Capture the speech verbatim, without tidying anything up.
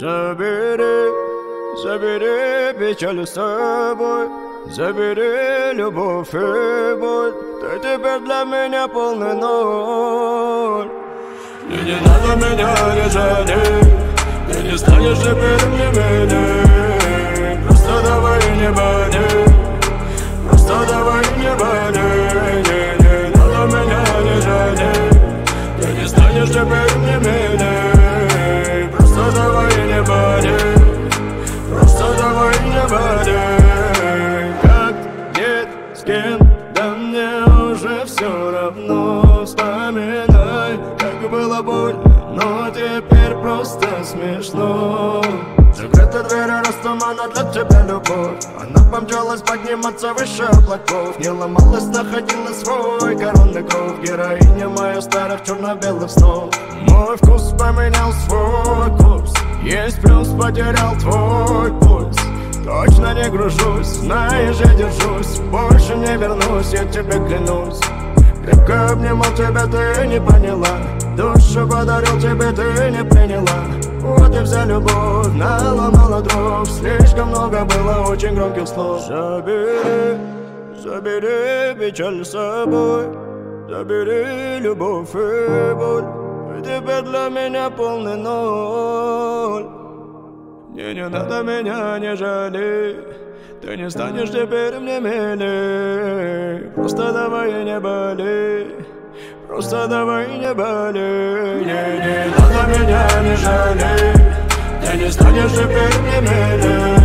Забери, забери печаль с собой, забери любовь и боль. Ты теперь для меня полный ноль. И не надо меня не жалеть, ты не станешь теперь мне милей. Просто давай не болей, просто давай не болей. Не, не надо меня не жалеть, ты не станешь теперь мне милей. Просто давай не болей, просто давай не болей. Как, где, с кем, да мне уже все равно. Вспоминай, как было больно, но теперь просто смешно. Закрыта дверь, раз тумана для тебя любовь. Она помчалась подниматься выше облаков. Не ломалась, находила свой коронный кров. Героиня моя старых черно-белых снов. Мой вкус поменял свой курс. Есть плюс, потерял твой пульс. Точно не гружусь, знаешь, я держусь. Больше не вернусь, я тебе клянусь. Крепко обнимал тебя, ты не поняла. Душу подарил тебе, ты не приняла. Вот и вся любовь наломала дров. Слишком много было очень громких слов. Забери, забери печаль с собой, забери любовь и боль. И теперь для меня полный ноль. Не, не надо меня не жалей, ты не станешь теперь мне милей. Просто давай не болей, просто давай не болей. Не, не надо меня не жалей, ты не станешь теперь мне милей.